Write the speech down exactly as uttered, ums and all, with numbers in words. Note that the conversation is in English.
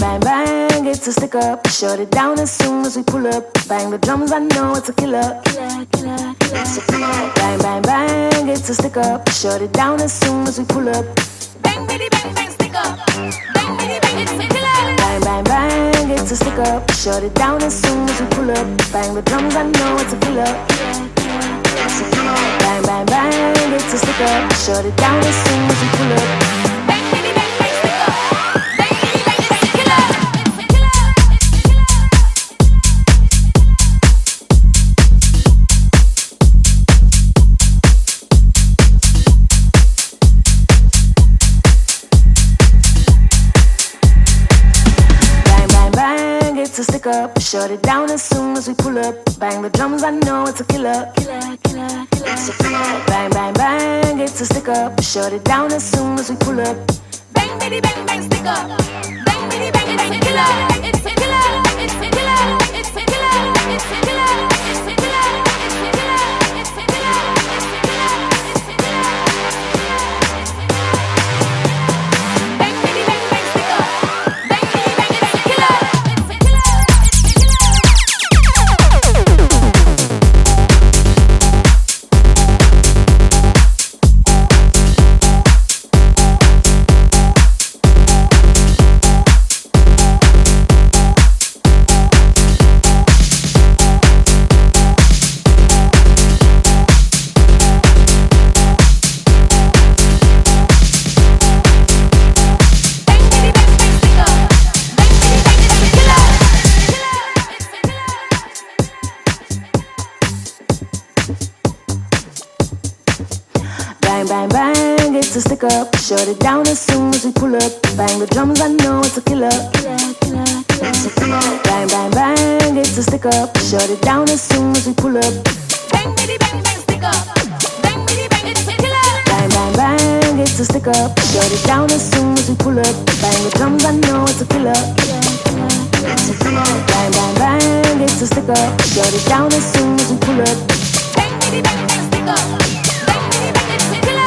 bang, bang, it's a stick up. Shut it down as soon as we pull up. Bang the drums, I know it's a killer. Killer, killer, killer. It's a killer. Bang, bang, bang, it's a stick up. Shut it down as soon as we pull up. Bang, bitty, bang, bang, stick up. Bang, bitty, bang, it's a killer. Bang, bang, bang, it's a stick up. Shut it down as soon as we pull up. Bang the drums, I know it's a killer. It's a killer. Bang, bang, bang, it's a stick up. Shut it down as soon as we pull up. Bang, bitty, bang, bang, stick up. Bang, bitty, bang, it's a killer. It's a stick up, shut it down as soon as we pull up. Bang the drums, I know it's a killer. Killer, killer, killer. It's a killer. Bang, bang, bang, it's a stick up, shut it down as soon as we pull up. Bang, bitty, bang, bang, stick up. Bang, bitty, bang, it's a killer. It's a killer. It's a killer. It's a killer. It's a killer. It's a killer. It's a killer. It's a killer. Bang, bitty, bang, bang, stick up. Bang, bitty, bang, it's a killer. Bang, bang, it's a stick up. Shut it down as soon as we pull up. Bang the drums, I know it's a killer. Killer, killer, killer. It's a killer. Bang, bang, bang, it's a stick up. Shut it down as soon as we pull up. Bang, bitty, bang, bang, stick up. Bang, bitty, bang, it's a killer. Bang, bang, bang, it's a stick up. Shut it down as soon as we pull up. Bang the drums, I know it's a killer. Killer, killer, killer. It's a killer. Bang, bang, bang, it's a stick up. Shut it down as soon as we pull up. Bang, bitty, bang, bang, stick up. Bang, bitty, bang, it's a killer.